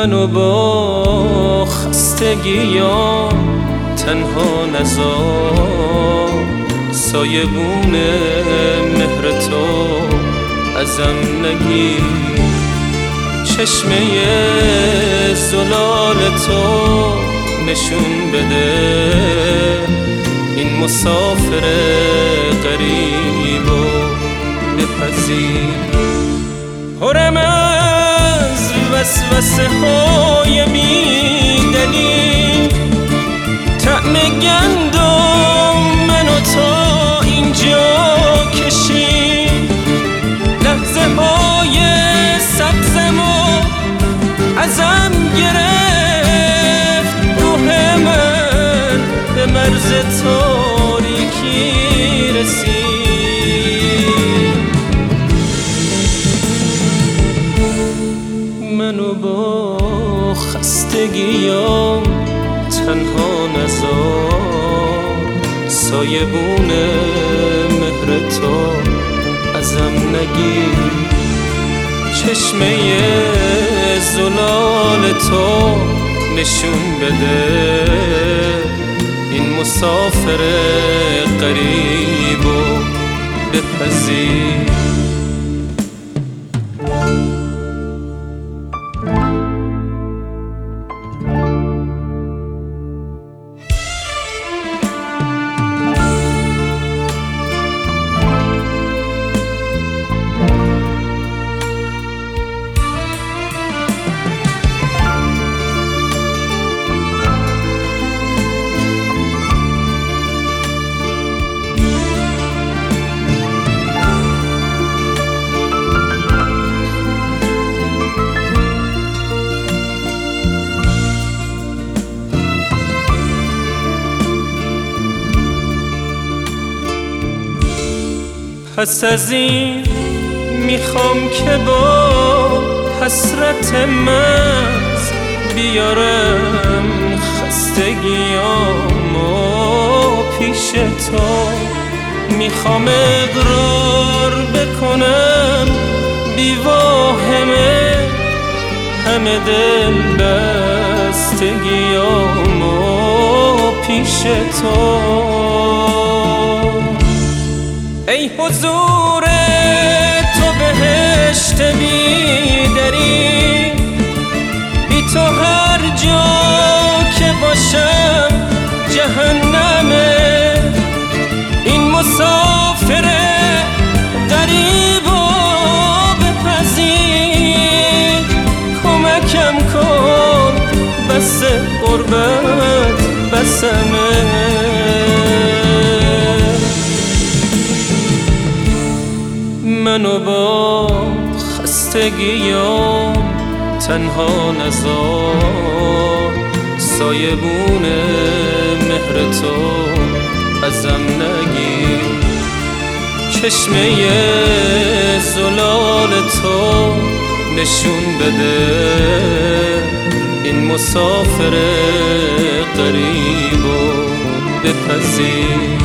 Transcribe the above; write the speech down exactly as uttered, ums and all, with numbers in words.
منو با خستگیام تنها نذار، سایبون مهر تو ازم نگیر، چشمه زلال تو نشون بده، این مسافر غریبو بپذیر. پرم از وسوسه های بی‌دلیل، طعم گندم منو تا اینجا کشید، لحظه های سبزمو ازم گرفت، روح من به مرز تاریکی رسید. منو با خستگیام تنها نذار، سایبون مهر تو ازم نگیر، چشمه زلال تو نشون بده، این مسافر غریبو بپذیر. پس از این میخوام که با حسرت مز بیارم خستگیامو پیش تو، میخوام اقرار بکنم بیواهمه همه دل بستگیامو پیش تو. ای حضور تو بهشت بی‌دری، بی تو هر جا که باشم جهنمه، این مسافر غریبو بپذیر، کمکم کن بس غربت بسمه. منو با خستگیام تنها نذار، سایبون مهر تو ازم نگیر، چشمه زلال تو نشون بده، این مسافر غریبو بپذیر.